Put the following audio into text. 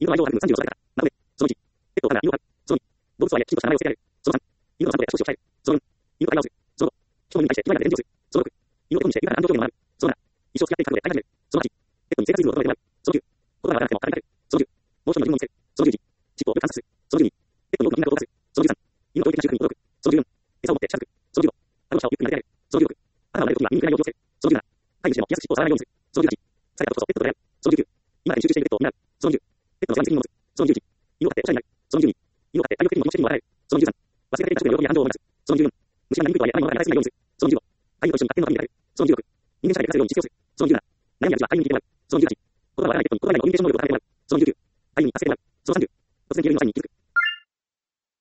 犬の愛情は35歳だから。なので、その1、ペットを飼うなら犬を飼う。その2、動物は愛で、人とした名前を付けられる。その3、犬の散歩で足腰を鍛える。その4、犬と会話をする。その5、人に対して気前が炎上する。その6、犬をペットにして犬から感情表現を学ぶ。その7、一生付き合っていく覚悟で大変める。その8、ペットに生活リズムを整えてもらう。その9、言葉がわからなくても語りかける。その10、もう一人の自分を見せる。その11、チップをよく観察する。その12、ペットに多くのみんなと同化する。その13、犬の教育的な習慣に驚く。その14、餌を持って近づく。その15、あの者をゆっくり撫でられる。その16、母が生まれるときには耳にくらいを要求する。その17、飼い主でも気安く尻尾を触らないようにする。その18、されたことこそペットとやる。その19、今だけに集中しているペットを見習う。その20、ペットの世話に責任を持つ。その21、犬を飼っておしゃれになる。その22、犬を飼って愛を受けるにも気持ち的にも与える。その23、忘れがけた直後に喜びや感情を生み出す。その24、虫が何にくいとはいえ甘いものが与えすぎないようにする。その25、愛犬と一緒に勝手にの旅に出かける。その26、人間社会で活かせるように実践をする。その27、悩みや事は愛犬に聞いてもらう。その28、言葉がわからないペットに言葉以外のコミュニケーション能力を高めてもらう。その29、愛犬に助けてもらう。その30、突然消える犬のサインに気づく。